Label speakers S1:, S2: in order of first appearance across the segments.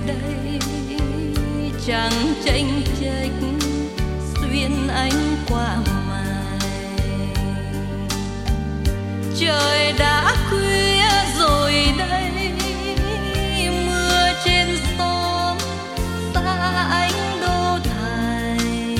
S1: đây chẳng chênh chệch xuyên ánh qua mài. Trời đã khuya rồi đây, mưa trên xóm xa ánh đô thành.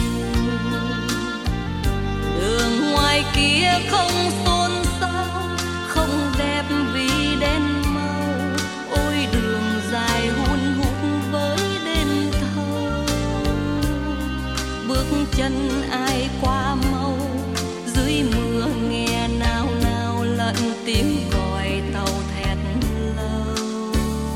S1: Đường ngoài kia không xôn xao, không đẹp vì đen mau. Ôi đường dài hun hút với đêm thâu, bước chân ai qua mau. Dưới mưa nghe nao nao lẫn tiếng còi tàu thét lâu.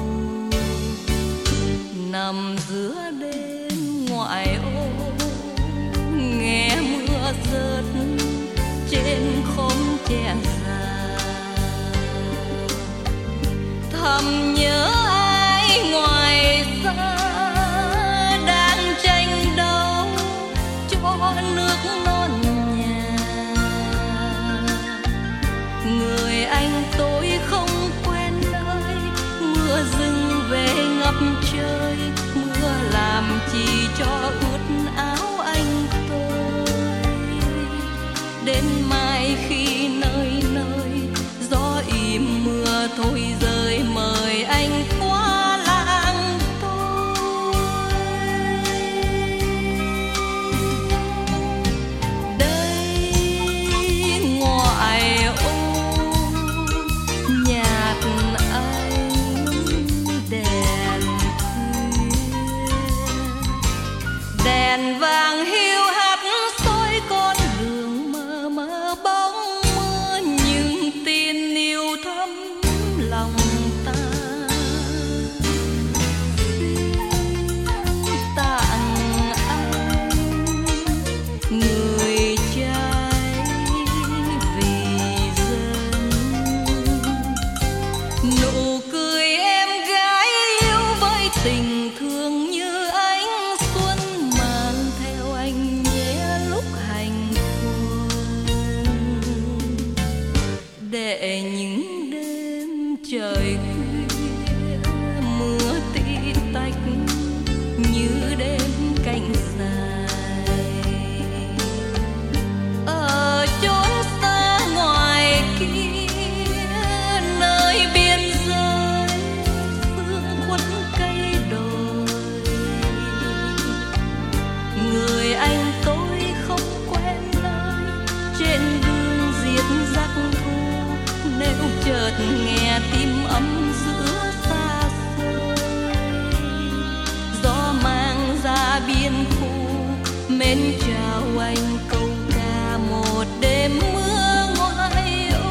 S1: Nằm giữa đêm ngoại ô, nghe mưa rớt trên khóm tre già. Thầm nhớ ai ngoài xa đang tranh đấu cho nước non nhà. Người anh tôi không quen nơi, mưa dừng về ngập trời. Mưa làm chi cho ướt áo anh tôi. Đến mai khi nơi nơi gió im mưa thôi rơi, mời anh qua làng tôi. Đây ngoại ô nhạt ánh đèn khuya, đèn vàng hiu hắt soi con đường mờ mờ bóng mưa. Nhưng tin yêu thắm lòng ta, xin tặng anh người trai vì dân. Nụ cười em gái yêu với tình thương như ánh xuân, mang theo anh nhé lúc hành quân. Để những đêm trời khuya mưa tí tách như đêm canh dài. Ở chốn xa ngoài kia nơi biên giới sương khuất cây đồi. Người anh tôi không quen nơi, trên đường diệt giặc thù. Nếu chợt nghe tim ấm giữa xa xôi, gió mang ra biên khu mến chào anh câu ca một đêm mưa ngoại ô.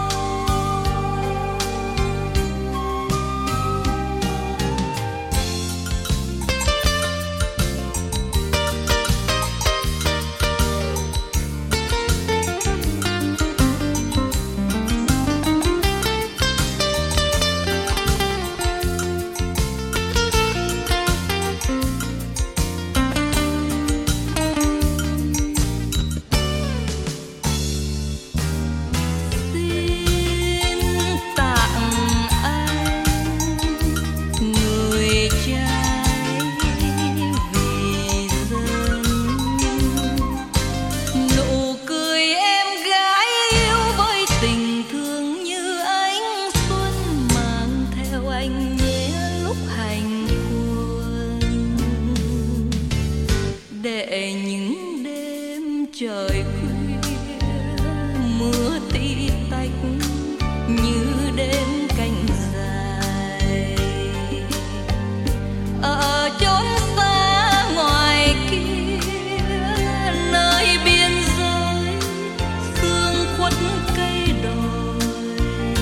S1: Để những đêm trời khuya mưa tí tách như đêm canh dài. Ở chốn xa ngoài kia nơi biên giới sương khuất cây đồi.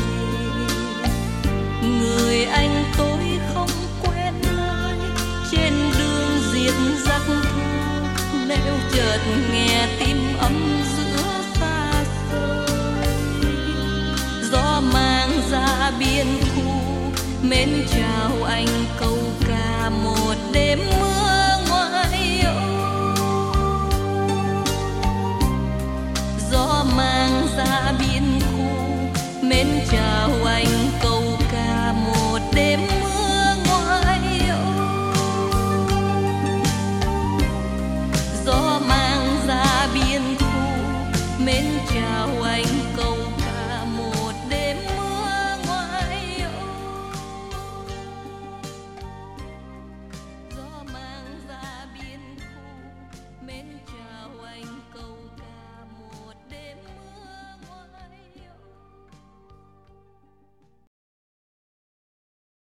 S1: Người anh tôi không quen nơi, trên đường diệt giặc thù. Nếu chợt nghe tim ấm giữa xa xôi, gió mang ra biên khu mến chào anh câu ca một đêm mưa ngoại ô. Gió mang ra biên khu mến chào